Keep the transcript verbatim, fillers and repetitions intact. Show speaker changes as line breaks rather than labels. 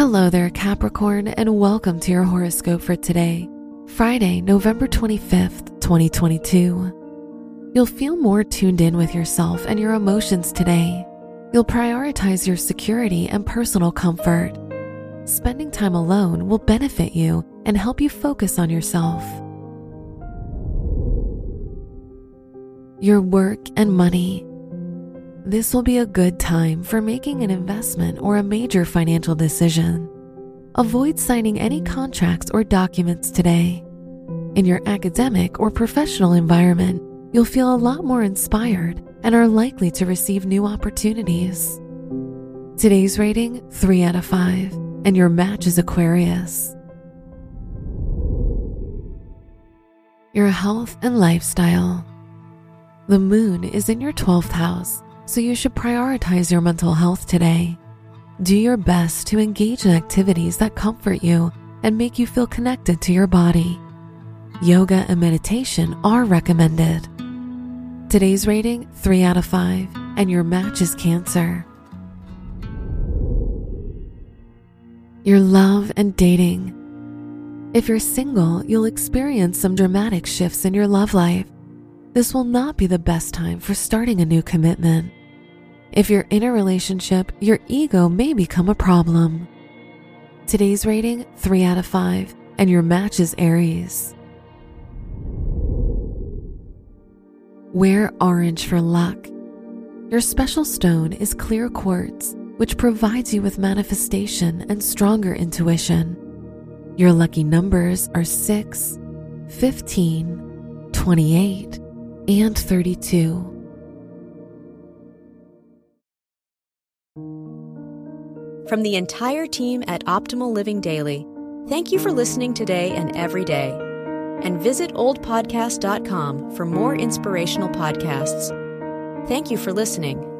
Hello there, Capricorn, and welcome to your horoscope for today, Friday, November twenty-fifth, twenty twenty-two. You'll feel more tuned in with yourself and your emotions today. You'll prioritize your security and personal comfort. Spending time alone will benefit you and help you focus on yourself. Your work and money. This will be a good time for making an investment or a major financial decision. Avoid signing any contracts or documents today. In your academic or professional environment, you'll feel a lot more inspired and are likely to receive new opportunities. Today's rating, three out of five, and your match is Aquarius. Your health and lifestyle. The moon is in your twelfth house, so you should prioritize your mental health today. Do your best to engage in activities that comfort you and make you feel connected to your body. Yoga and meditation are recommended. Today's rating, three out of five, and your match is Cancer. Your love and dating. If you're single, you'll experience some dramatic shifts in your love life. This will not be the best time for starting a new commitment. If you're in a relationship, your ego may become a problem. Today's rating, three out of five, and your match is Aries. Wear orange for luck. Your special stone is clear quartz, which provides you with manifestation and stronger intuition. Your lucky numbers are six, fifteen, twenty-eight, and thirty-two.
From the entire team at Optimal Living Daily, thank you for listening today and every day. And visit old podcast dot com for more inspirational podcasts. Thank you for listening.